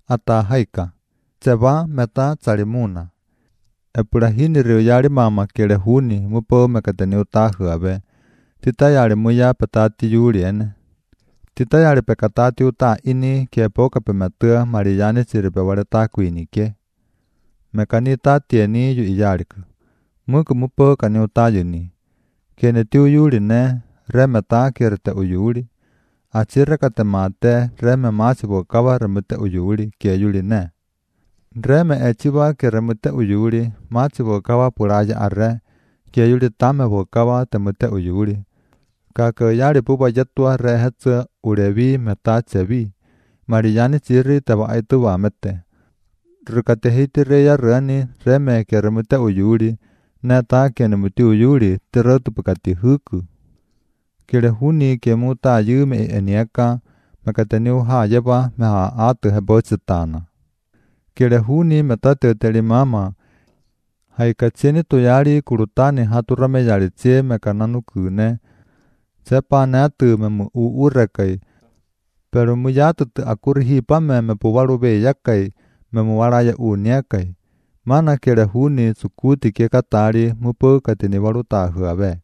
ata haika. Tseva meta tsalimuna. Epurahini rio yari mama kele huni mupo mekateni utahuabe. Tita yari muya petati yuliene. Tita yari pekatati uta ini ke poka pemetua mariyani siripe wareta kuinike. Mekani tatieni yu iyariku. Muku mupo kani utayuni. Kene tiu yuli ne remeta kirete uyuli. Achire kate mate reme masibo kawa remute uyuli ke yuli ne. Reme echiwa ke remute uyuli masibo kawa puraya arre ke yuli tame bo kawa temute uyuli. Kake yari puba yetua rehetsa urevi meta chevi. Mariyani chiri teba aituwa mete. Rukate hiti reya rani reme ke remute uyuli. Neta kene muti uyuli terotu pukati huku. Kile huni ke muta yume enieka mekateni uha yeba meha atu hebochitana. Kile huni metate telimama. Haikacheni tuyari kurutani haturame yari chie mekananu kune. Sepa netu memu uurekai. Pero muyatu te akurihi pame mepuwarube yakai memuwaraya uniekai. Mana kele huni sukuti ke katari mupo katini waru tahuabe.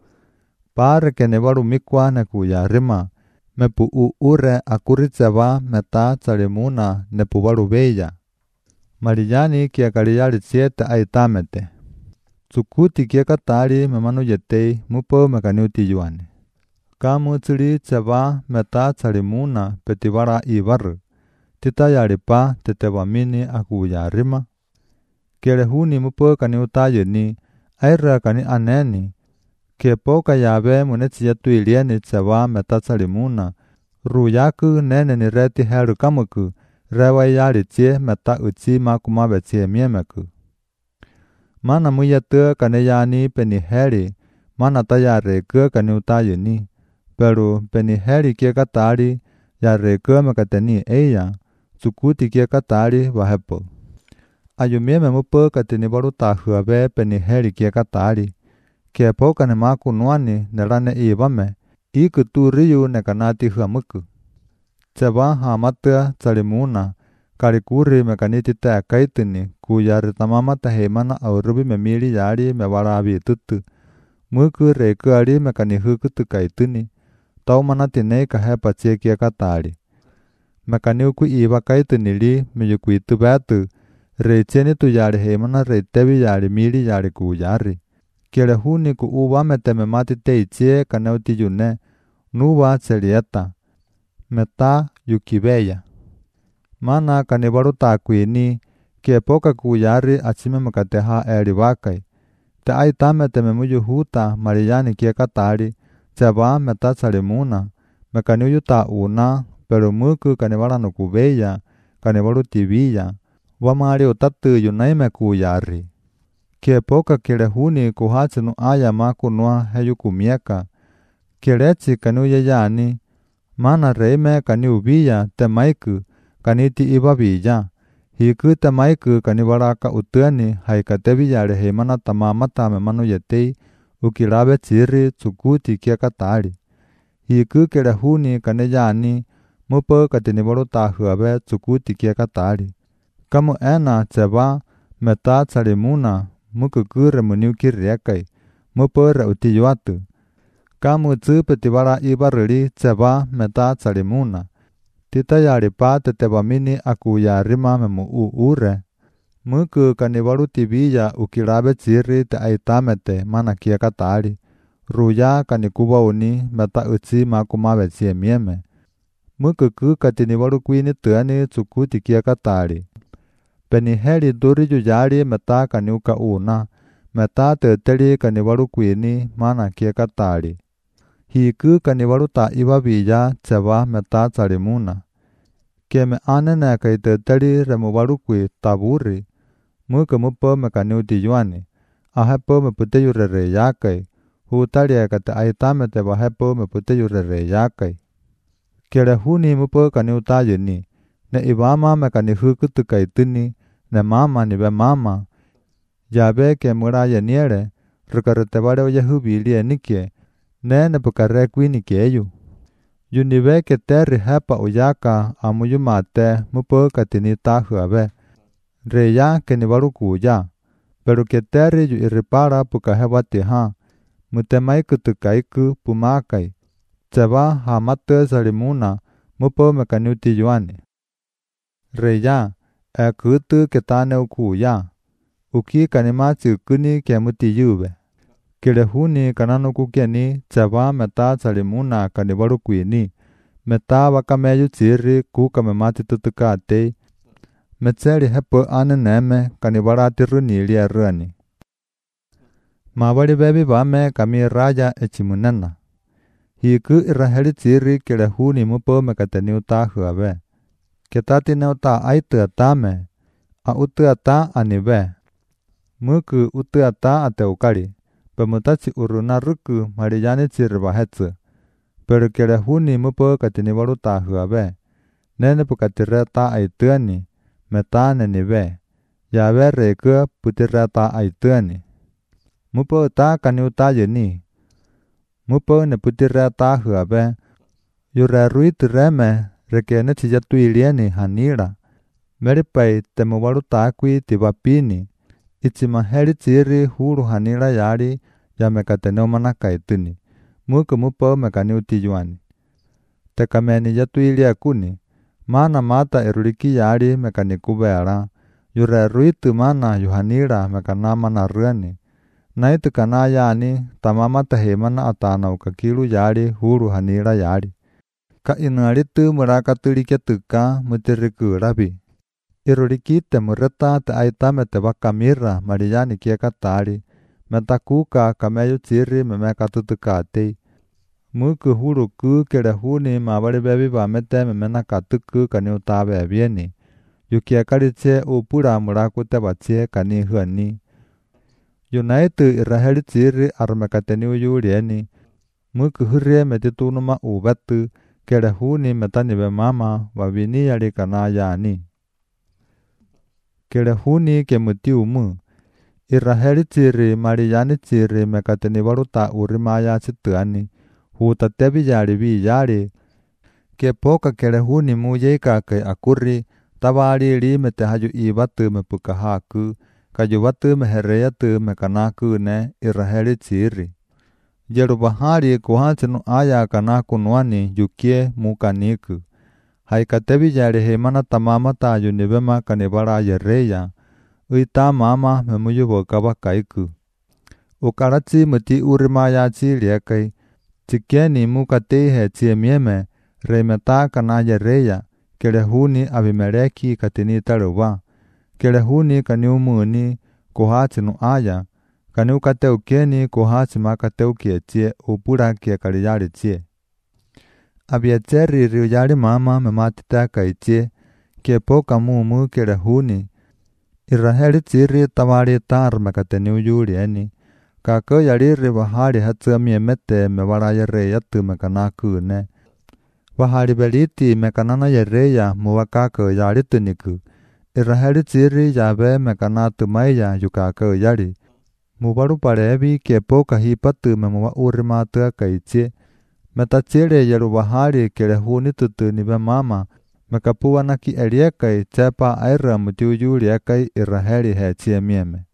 Pare kene waru mikwa na kuyarima. Mepu ure akuritseva meta tsalimuna nepu waru beya. Mariyani kia kariyari siete aitamete. Sukuti ke katari memanu yetei mupo mekaniuti yuane. Kamu tsiri tseva meta tsalimuna petiwara iwaru. Tita yaripa tetewamini akuyarima. Kele huni mupo kani utayuni, aira kani aneni. Ke poka yabe munetsi yetu ilieni tseva meta tsalimuna. Ruyaku nene ni reti heru kamuku, rewa yari tsie meta uchi makumabe tsie miemeku. Mana muyetu kani yani peni heri, mana tayare ke kani utayuni. Pero peni heri ke katari, yare ke mekateni eya, sukuti ke katari wahepo. Ayumieme mupo katini waru tahuabe peni heri ke katari. Ke poka ne maku nuani nerane iwame. Iku tu riyu nekanati huamuku. Tseva hamatua tsalimuna. Karikuri mekaniti te kaitini. Kuyari tamama tahemana aurubi memiri yari mewarabi tutu. Muku reikuari mekani hukutu kaitini. Tau manati nei kahepa tsie ke katari. Mekani uku iwa kaitini li meyukuitu betu. Reicheni tu yari hemana reitevi yari miri yari kuyari. Kele huni ku uwa meteme mati teichie kaneuti yune. Nuwa tselieta. Meta yukibeya. Mana kaniwaru takuini. Ke poka kuyari achime mekateha eriwakai. Te aitamete memuyu huta mariyani ke katari. Tseva meta tsalimuna. Mekaniuyu ta una. Pero muku kaniwaranu kubeya. Kaniwaru tibiya. Wamari utatu yunaime kuyari. Ke poka kele huni kuhatsinu aya maku nua heyu kumieka. Kelechi kanuye yani. Mana reime kani ubiya te maiku kaniti ibabiya. Hiku te maiku kaniwaraka utuani haikatevi yare heimana tamamata memanu yetei ukirabe chiri tsukuti kia katari. Hiku kele huni kani yani mupo katiniwaru tahuabe tsukuti kia katari. Kamu ena tseva meta tsalimuna mukukure muniukiriakai mupo rauti yuatu. Kamu tsu petiwara ibarili tseva meta tsalimuna. Tita yaripa tetewamini akuyarima memu uure. Muku kaniwaru tibiya ukirabe chiri te aitamete mana kia katari. Ruya kanikuwa uni meta uchi makumabe chie mieme. Mukuku katiniwaru kuini tuani tsukuti kia katari. Peni heri duri yuyari meta kaniuka una. Meta teteri kaniwaru kuini mana kia katari. Hiku kaniwaru ta ibabiya tseva meta tsalimuna. Keme anene kai teteri remuwaru kui taburi. Muka mupo mekaniuti yuani. Ahepo meputeyu rere yakai. Hutaria kate aitamete wahepo meputeyu rere yakai. Kele huni mupo kaniutayuni. Ne ibama mekani hukutu kaituni. Ne mama ni be mama. Yabe ke muraya niere. Rukarete wale oye hubili enike. Ne pukare kuini keyu. Yunive ke teri hepa uyaka amuyumate mupo katini tahuave. Reya ke ni warukuya. Pero ke teri yu iripara puka hewati ha. Mutemai kutukaiku pumakai. Tseba hamate salimuna mupo mekanuti yuani. Reya kutu ke tane ukuya. Uki kanimati ukuni ke muti yuve. Kilehuni kananukukiani tseba meta salimuna kaniwarukuini. Meta wakameyu tsiri kukamemati tutukate. Metseri hepo aneneme kaniwarati runili arani. Mawali bebi vame kami raja echimunena. Hiku iraheli tsiri kilehuni mupo mekateni utahuave. Ketati neuta aitu atame. A utu ata anive. Muku utu ata ateukari. Pemutachi uruna ruku marijani tsiri vahetsu. Pero kilehuni mupo katini warutahuave. Nene pukatireta aituani. Meta nenive. Yave reku putireta aituani. Mupo uta kani utayeni. Mupo ne putireta huave. Yure ruitu reme rekene chijatu ilieni hanira. Meripai temu warutakui tibapini. Ichima heri tsiri huru hanira yari ya mekatene manakaituni. Muku mupo mekani utiyuani. Tekameni yatu ilia kuni. Mana mata eruliki yari mekani kubera. Yure ruitu mana yuhanira mekana mana ruani. Naitu kana yani tamama tahemana atana ukakilu yari huru hanira yari. Ka inaritu murakatulike tuka mutiriku rabi. Iruliki temureta te aitame te wakamira marijani kiekatari. Metakuka kameyu tsiri memekatutukate. Muku huruku kilehuni mawali bebi vamete memenakatuku kani utabe vieni. Yukiekariche upura murakute wachie kani huani. Yunaitu iraheli tsiri armekateni uyurieni. Muku hurie metitunuma ubetu. Kilehuni metanive mama wavini yari kana yani. Kilehuni ke muti umu. Iraheli tsiri marijani tsiri mekateni waruta urimaya situani. Huta tebi yari vi yari. Ke poka kilehuni muyeka ke akuri. Tabari li metehayu ibatu mepukahaku. Kayubatu mehereyatu mekanaku ne iraheli tsiri. Yerubahari kuhansinu aya kanaku nuani yukie mukaniku. Haikatebi yari hemana tamamata yunibema kanibara yereya. Uita mama memuyuboka wakaiku. Ukarachi muti urimaya chiliakai. Chikieni mukati he chiemieme. Reimeta kana yereya. Kilehuni abimeleki katini taruwa. Kilehuni kaniumuni kuhansinu aya. Kani ukateukieni kuhasima kateukiechie upura kie kaliyari chie. Abiecheri riyari mama mematita kaichie. Kie poka mumu kilehuni. Iraheli tsiri tawari tar mekateni uyurieni. Kako yari ribahari hatsa miemete mewara yereyatu mekanakune. Wahari beliti mekanana yereya muwakako yari tuniku. Iraheli tsiri yabe mekanatu maya yukako yari. Mubaru parebi ke poka hipatu memuwa urimatu kaichie. Metachile yerubahari kilehuni tutunibe mama. Mekapuwa naki eliekai chepa aira muti uyuriakai iraheli hechie mieme.